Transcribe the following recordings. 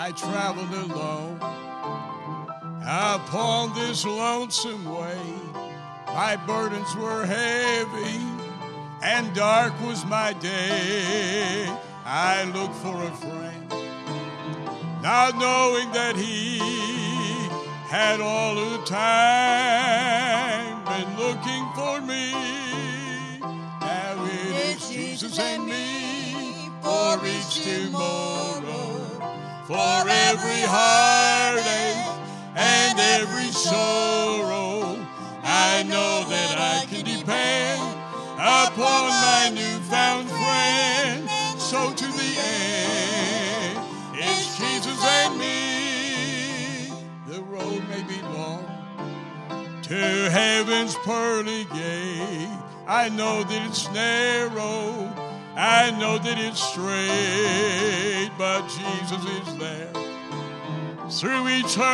I traveled alone upon this lonesome way. My burdens were heavy and dark was my day. I looked for a friend, not knowing that he had all of the time been looking for me. Now it is Jesus and me for each tomorrow, for every heartache and every sorrow. I know that I can depend upon my newfound friend. So to the end, it's Jesus and me. The road may be long to heaven's pearly gate. I know that it's narrow, I know that it's straight, but Jesus is there. Through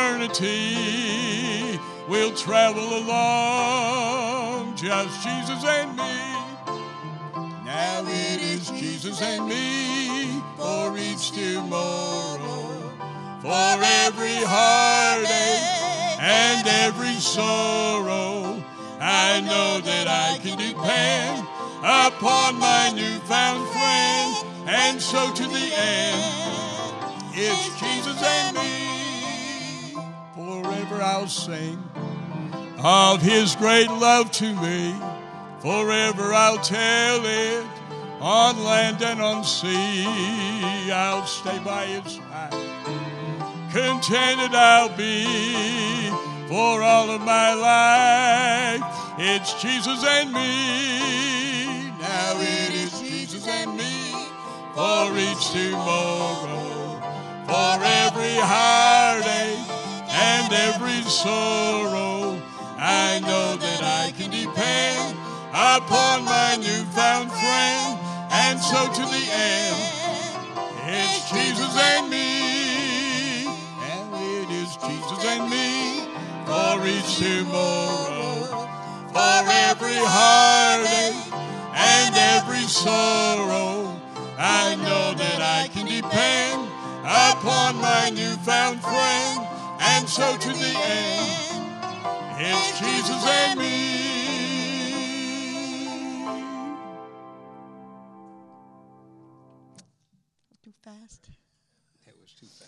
eternity, we'll travel along, just Jesus and me. Now it is Jesus and me for each tomorrow, for every heartache and every sorrow. I know that I can depend upon my newfound friend, and so to the end, it's Jesus and me. Forever I'll sing of his great love to me. Forever I'll tell it on land and on sea. I'll stay by his side, contented I'll be for all of my life. It's Jesus and me. Now it is Jesus and me for each tomorrow, for every heartache and every sorrow. I know that I can depend upon my newfound friend, and so to the end, it's Jesus and me. And it is Jesus and me for each tomorrow, for every heartache and every sorrow. I know that I can depend upon my newfound friend, and so to the end, it's Jesus and me. Too fast? It was too fast.